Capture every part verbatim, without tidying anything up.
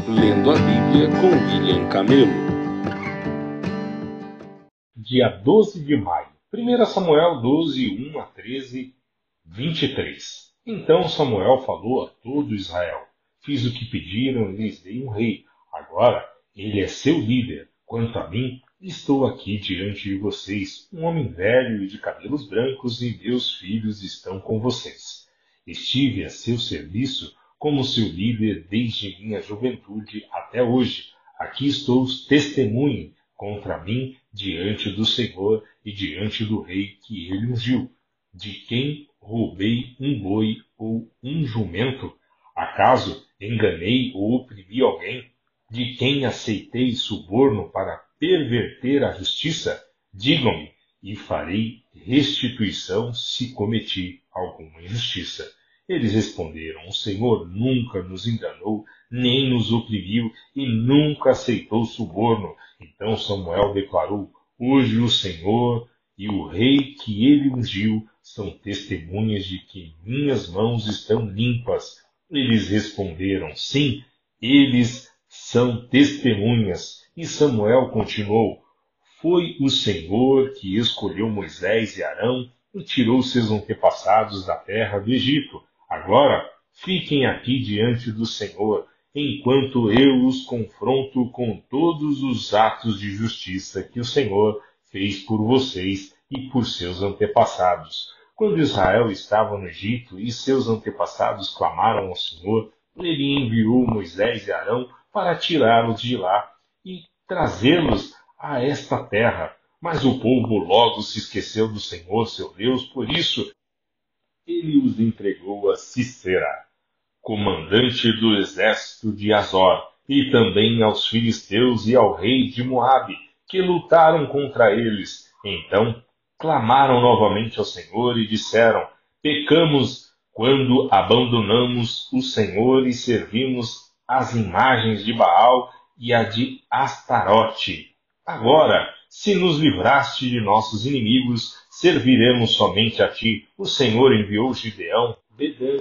Lendo a Bíblia com William Camelo. Dia doze de maio. primeiro Samuel doze, um a treze, vinte e três. Então Samuel falou a todo Israel: Fiz o que pediram e lhes dei um rei. Agora ele é seu líder. Quanto a mim, estou aqui diante de vocês, um homem velho e de cabelos brancos, e meus filhos estão com vocês. Estive a seu serviço como seu líder desde minha juventude até hoje. Aqui estou, testemunhe contra mim diante do Senhor e diante do rei que ele ungiu. De quem roubei um boi ou um jumento? Acaso enganei ou oprimi alguém? De quem aceitei suborno para perverter a justiça? Digam-me, e farei restituição se cometi alguma injustiça. Eles responderam: O Senhor nunca nos enganou, nem nos oprimiu, e nunca aceitou suborno. Então Samuel declarou: Hoje o Senhor e o rei que ele ungiu são testemunhas de que minhas mãos estão limpas. Eles responderam: Sim, eles são testemunhas. E Samuel continuou: Foi o Senhor que escolheu Moisés e Arão e tirou seus antepassados da terra do Egito. Agora fiquem aqui diante do Senhor, enquanto eu os confronto com todos os atos de justiça que o Senhor fez por vocês e por seus antepassados. Quando Israel estava no Egito e seus antepassados clamaram ao Senhor, ele enviou Moisés e Arão para tirá-los de lá e trazê-los a esta terra. Mas o povo logo se esqueceu do Senhor, seu Deus, por isso ele os entregou a Sisera, comandante do exército de Azor, e também aos filisteus e ao rei de Moabe, que lutaram contra eles. Então clamaram novamente ao Senhor e disseram: Pecamos quando abandonamos o Senhor e servimos as imagens de Baal e a de Astarote. Agora, se nos livraste de nossos inimigos, serviremos somente a ti. O Senhor enviou Gideão, Bedã,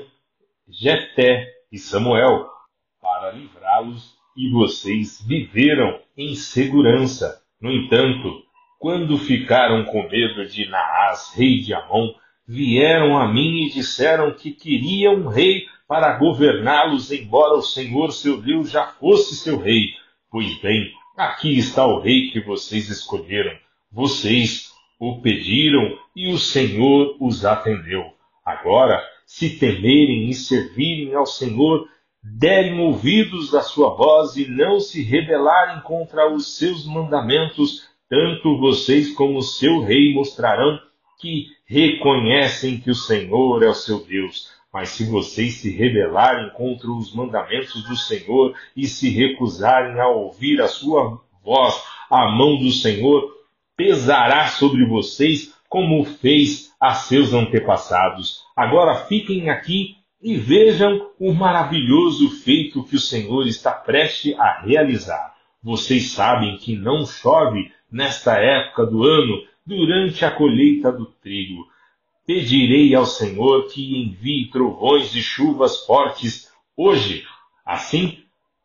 Jefté e Samuel para livrá-los, e vocês viveram em segurança. No entanto, quando ficaram com medo de Naás, rei de Amon, vieram a mim e disseram que queriam um rei para governá-los, embora o Senhor seu Deus já fosse seu rei. Pois bem, aqui está o rei que vocês escolheram. Vocês o pediram e o Senhor os atendeu. Agora, se temerem e servirem ao Senhor, derem ouvidos à sua voz e não se rebelarem contra os seus mandamentos, tanto vocês como seu rei mostrarão que reconhecem que o Senhor é o seu Deus. Mas se vocês se rebelarem contra os mandamentos do Senhor e se recusarem a ouvir a sua voz, a mão do Senhor pesará sobre vocês, como fez a seus antepassados. Agora fiquem aqui e vejam o maravilhoso feito que o Senhor está prestes a realizar. Vocês sabem que não chove nesta época do ano, durante a colheita do trigo. Pedirei ao Senhor que envie trovões e chuvas fortes hoje. Assim,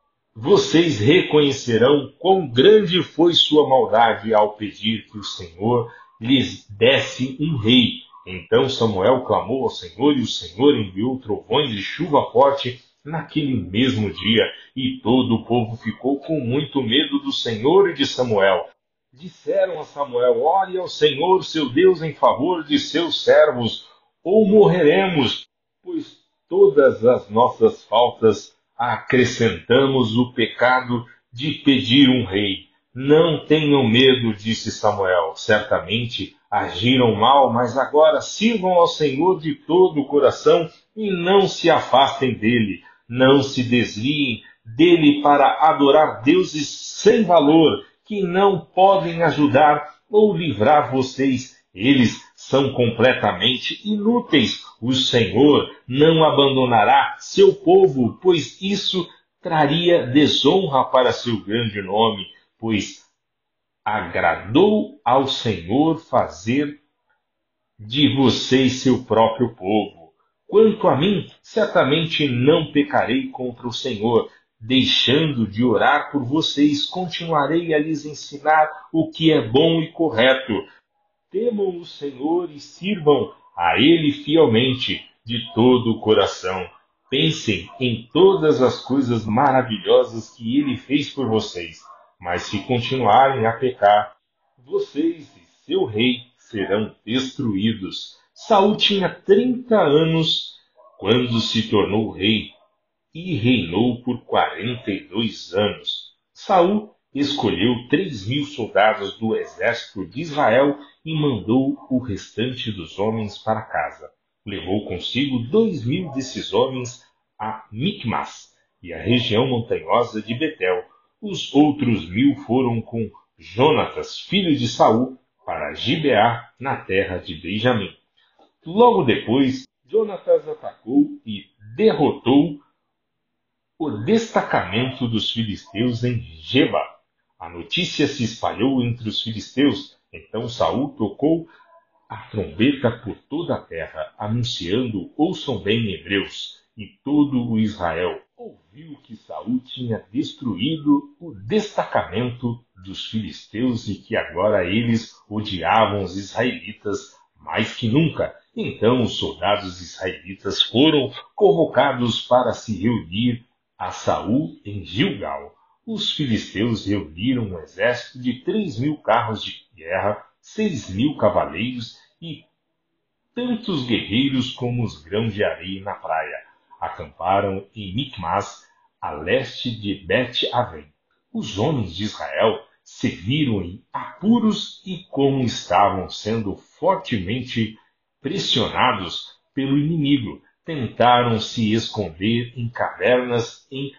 vocês reconhecerão quão grande foi sua maldade ao pedir que o Senhor lhes desse um rei. Então Samuel clamou ao Senhor, e o Senhor enviou trovões e chuva forte naquele mesmo dia, e todo o povo ficou com muito medo do Senhor e de Samuel. Disseram a Samuel: Ore ao Senhor, seu Deus, em favor de seus servos, ou morreremos, pois todas as nossas faltas acrescentamos o pecado de pedir um rei. Não tenham medo, disse Samuel. Certamente agiram mal, mas agora sirvam ao Senhor de todo o coração e não se afastem dele. Não se desviem dele para adorar deuses sem valor, que não podem ajudar ou livrar vocês. Eles são completamente inúteis. O Senhor não abandonará seu povo, pois isso traria desonra para seu grande nome, pois agradou ao Senhor fazer de vocês seu próprio povo. Quanto a mim, certamente não pecarei contra o Senhor. deixando de orar por vocês, continuarei a lhes ensinar o que é bom e correto. Temam o Senhor e sirvam a Ele fielmente, de todo o coração. Pensem em todas as coisas maravilhosas que Ele fez por vocês. Mas se continuarem a pecar, vocês e seu rei serão destruídos. Saul tinha trinta anos quando se tornou rei e reinou por quarenta e dois anos. Saul escolheu três mil soldados do exército de Israel e mandou o restante dos homens para casa. Levou consigo dois mil desses homens a Micmas e a região montanhosa de Betel. Os outros mil foram com Jonatas, filho de Saul, para Gibeá, na terra de Benjamim. Logo depois, Jonatas atacou e derrotou o destacamento dos filisteus em Geba. A notícia se espalhou entre os filisteus. Então Saul tocou a trombeta por toda a terra, anunciando: ouçam bem, hebreus, e todo o Israel ouviu que Saul tinha destruído o destacamento dos filisteus e que agora eles odiavam os israelitas mais que nunca. Então os soldados israelitas foram convocados para se reunir a Saul em Gilgal. Os filisteus reuniram um exército de três mil carros de guerra, seis mil cavaleiros e tantos guerreiros como os grãos de areia na praia. Acamparam em Micmas, a leste de Bet-Aven. Os homens de Israel se viram em apuros e, como estavam sendo fortemente pressionados pelo inimigo, tentaram se esconder em cavernas, em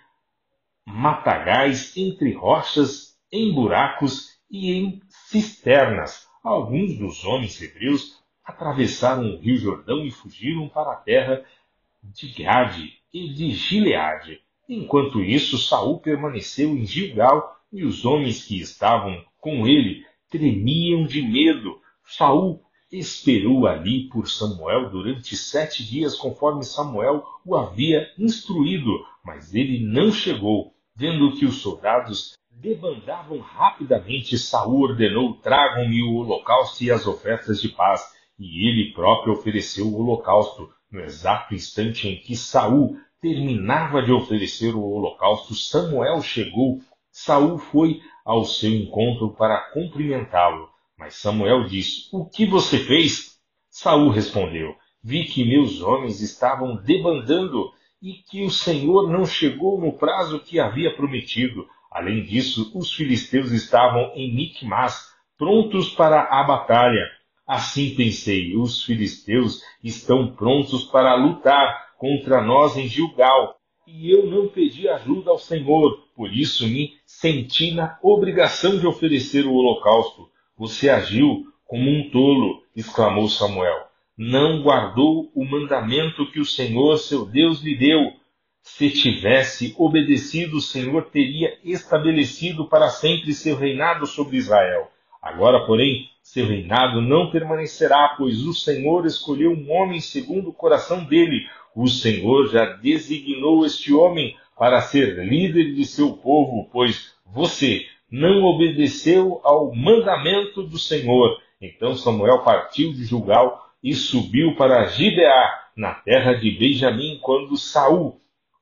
matagais, entre rochas, em buracos e em cisternas. Alguns dos homens hebreus atravessaram o rio Jordão e fugiram para a terra de Gade e de Gileade. Enquanto isso, Saul permaneceu em Gilgal e os homens que estavam com ele tremiam de medo. Saul esperou ali por Samuel durante sete dias, conforme Samuel o havia instruído, mas ele não chegou. Vendo que os soldados debandavam rapidamente, Saul ordenou: tragam-me o holocausto e as ofertas de paz. E ele próprio ofereceu o holocausto. No exato instante em que Saul terminava de oferecer o holocausto, Samuel chegou. Saul foi ao seu encontro para cumprimentá-lo. Mas Samuel disse: o que você fez? Saul respondeu: vi que meus homens estavam debandando e que o Senhor não chegou no prazo que havia prometido. Além disso, os filisteus estavam em Micmas, prontos para a batalha. Assim pensei: os filisteus estão prontos para lutar contra nós em Gilgal, e eu não pedi ajuda ao Senhor, por isso me senti na obrigação de oferecer o holocausto. Você agiu como um tolo, exclamou Samuel. Não guardou o mandamento que o Senhor, seu Deus, lhe deu. Se tivesse obedecido, o Senhor teria estabelecido para sempre seu reinado sobre Israel. Agora, porém, seu reinado não permanecerá, pois o Senhor escolheu um homem segundo o coração dele. O Senhor já designou este homem para ser líder de seu povo, pois você não obedeceu ao mandamento do Senhor. Então Samuel partiu de Gilgal e subiu para Gibeá, na terra de Benjamim, quando Saul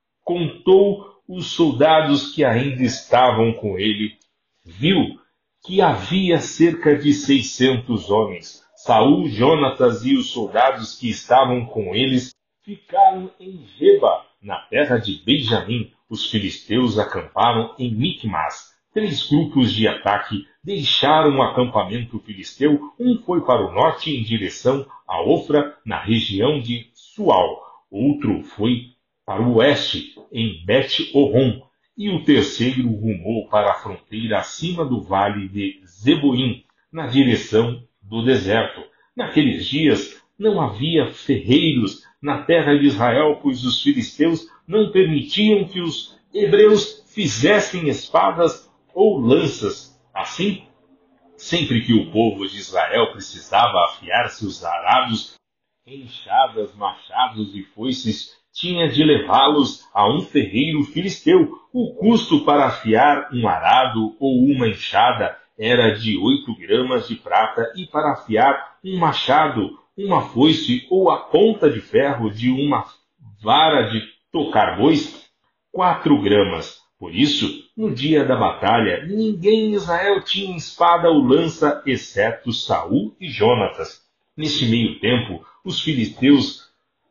contou os soldados que ainda estavam com ele, viu que havia cerca de seiscentos homens. Saul, Jonatas e os soldados que estavam com eles ficaram em Geba, na terra de Benjamim. Os filisteus acamparam em Micmas. Três grupos de ataque deixaram o acampamento filisteu. Um foi para o norte em direção a Ofra, na região de Sual. Outro foi para o oeste, em Bet-Horon. E o terceiro rumou para a fronteira acima do vale de Zeboim, na direção do deserto. Naqueles dias não havia ferreiros na terra de Israel, pois os filisteus não permitiam que os hebreus fizessem espadas ou lanças. Assim, sempre que o povo de Israel precisava afiar seus arados, enxadas, machados e foices, tinha de levá-los a um ferreiro filisteu. O custo para afiar um arado ou uma enxada era de oito gramas de prata, e para afiar um machado, uma foice ou a ponta de ferro de uma vara de tocar bois, quatro gramas. Por isso, no dia da batalha, ninguém em Israel tinha espada ou lança, exceto Saul e Jonatas. Neste meio tempo, os filisteus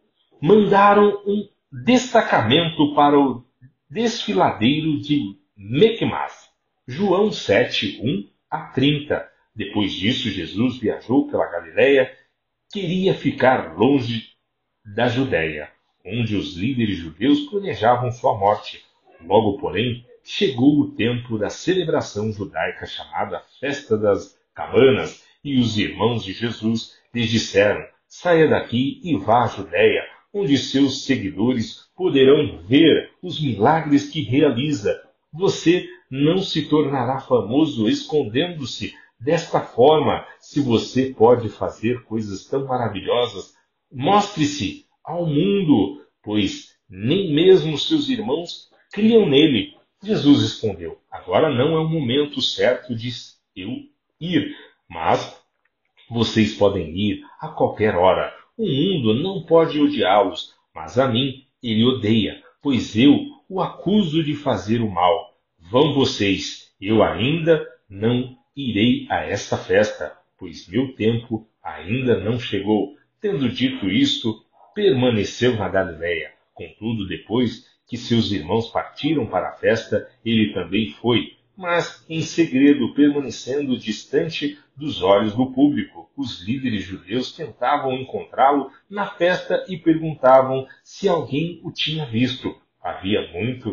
mandaram um destacamento para o desfiladeiro de Mecmas. João sete, um a trinta. Depois disso, Jesus viajou pela Galiléia, queria ficar longe da Judéia, onde os líderes judeus planejavam sua morte. Logo, porém, chegou o tempo da celebração judaica chamada Festa das Cabanas, e os irmãos de Jesus lhes disseram: saia daqui e vá à Judéia, onde seus seguidores poderão ver os milagres que realiza. Você não se tornará famoso escondendo-se desta forma. Se você pode fazer coisas tão maravilhosas, mostre-se ao mundo, pois nem mesmo seus irmãos criam nele. Jesus respondeu: agora não é o momento certo de eu ir, mas vocês podem ir a qualquer hora. O mundo não pode odiá-los, mas a mim ele odeia, pois eu o acuso de fazer o mal. Vão vocês, eu ainda não irei a esta festa, pois meu tempo ainda não chegou. Tendo dito isto, permaneceu na Galiléia. Contudo, depois que seus irmãos partiram para a festa, ele também foi, mas em segredo, permanecendo distante dos olhos do público. Os líderes judeus tentavam encontrá-lo na festa e perguntavam se alguém o tinha visto. Havia muita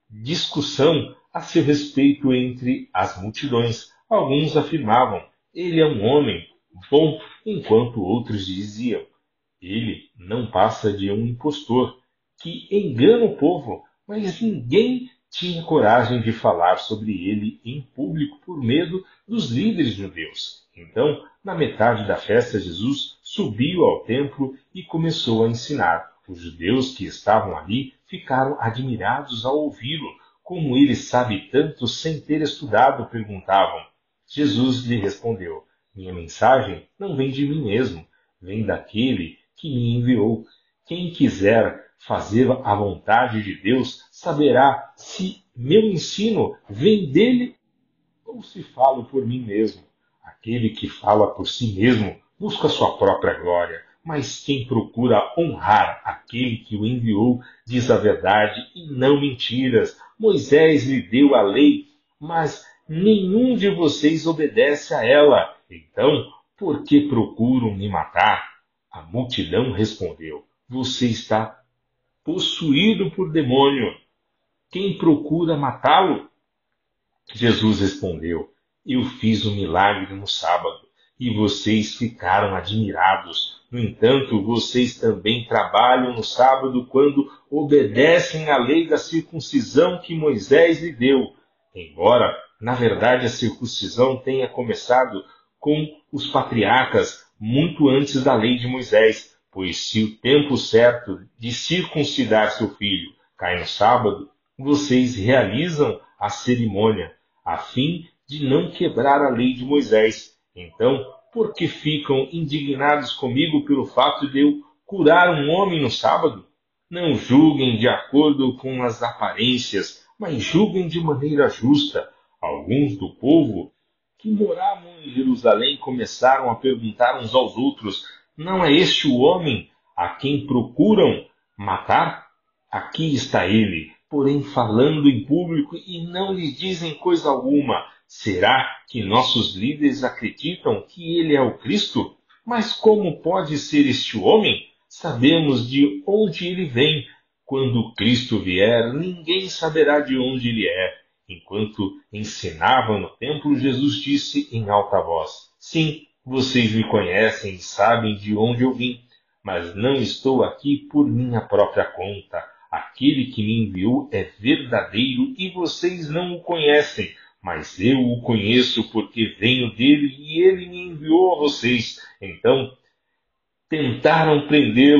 discussão a seu respeito entre as multidões. Alguns afirmavam: ele é um homem bom, enquanto outros diziam: ele não passa de um impostor que engana o povo. Mas ninguém tinha coragem de falar sobre ele em público por medo dos líderes judeus. Então, na metade da festa, Jesus subiu ao templo e começou a ensinar. Os judeus que estavam ali ficaram admirados ao ouvi-lo. Como ele sabe tanto sem ter estudado? Perguntavam. Jesus lhe respondeu: minha mensagem não vem de mim mesmo, vem daquele que me enviou. Quem quiser fazer a vontade de Deus saberá se meu ensino vem dele ou se falo por mim mesmo. Aquele que fala por si mesmo busca sua própria glória, mas quem procura honrar aquele que o enviou diz a verdade e não mentiras. Moisés lhe deu a lei, mas nenhum de vocês obedece a ela. Então, por que procuram me matar? A multidão respondeu: você está possuído por demônio. Quem procura matá-lo? Jesus respondeu: eu fiz um milagre no sábado e vocês ficaram admirados. No entanto, vocês também trabalham no sábado quando obedecem à lei da circuncisão que Moisés lhe deu. Embora, na verdade, a circuncisão tenha começado com os patriarcas muito antes da lei de Moisés, pois se o tempo certo de circuncidar seu filho cai no sábado, vocês realizam a cerimônia, a fim de não quebrar a lei de Moisés. Então, por que ficam indignados comigo pelo fato de eu curar um homem no sábado? Não julguem de acordo com as aparências, mas julguem de maneira justa. Alguns do povo que moravam em Jerusalém começaram a perguntar uns aos outros: não é este o homem a quem procuram matar? Aqui está ele, porém falando em público, e não lhe dizem coisa alguma. Será que nossos líderes acreditam que ele é o Cristo? Mas como pode ser este homem? Sabemos de onde ele vem. Quando Cristo vier, ninguém saberá de onde ele é. Enquanto ensinava no templo, Jesus disse em alta voz: sim, vocês me conhecem e sabem de onde eu vim, mas não estou aqui por minha própria conta. Aquele que me enviou é verdadeiro e vocês não o conhecem, mas eu o conheço porque venho dele e ele me enviou a vocês. Então tentaram prendê-lo,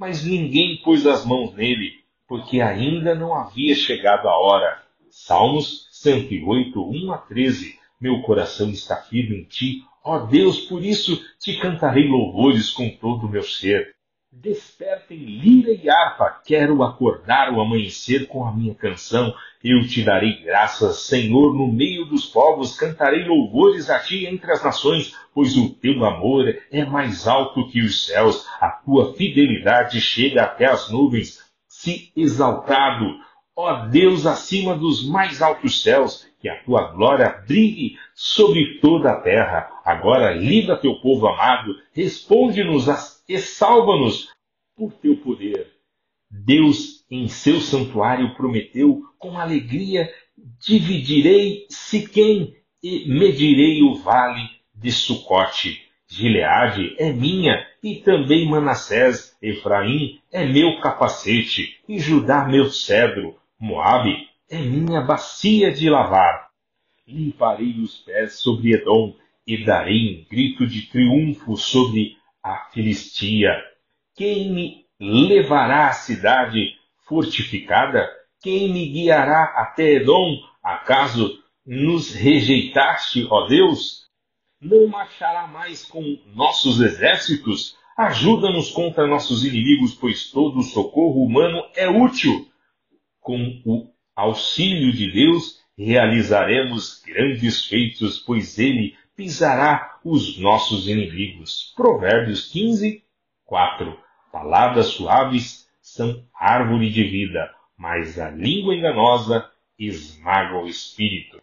mas ninguém pôs as mãos nele, porque ainda não havia chegado a hora. Salmos cento e oito, um a treze. Meu coração está firme em ti, ó Deus, por isso te cantarei louvores com todo o meu ser. Despertem lira e harpa, quero acordar o amanhecer com a minha canção. Eu te darei graças, Senhor, no meio dos povos, cantarei louvores a ti entre as nações, pois o teu amor é mais alto que os céus, a tua fidelidade chega até as nuvens. Se exaltado, ó Deus, acima dos mais altos céus, que a tua glória brilhe sobre toda a terra. Agora livra teu povo amado, responde-nos e salva-nos por teu poder. Deus em seu santuário prometeu, com alegria dividirei Siquém e medirei o vale de Sucote. Gileade é minha, e também Manassés. Efraim é meu capacete, e Judá meu cedro. Moabe é minha bacia de lavar. Limparei os pés sobre Edom, e darei um grito de triunfo sobre a Filistia. Quem me levará à cidade fortificada? Quem me guiará até Edom? Acaso nos rejeitaste, ó Deus? Não marchará mais com nossos exércitos? Ajuda-nos contra nossos inimigos, pois todo socorro humano é útil. Com o auxílio de Deus, realizaremos grandes feitos, pois ele pisará os nossos inimigos. Provérbios quinze, quatro. Palavras suaves são árvore de vida, mas a língua enganosa esmaga o espírito.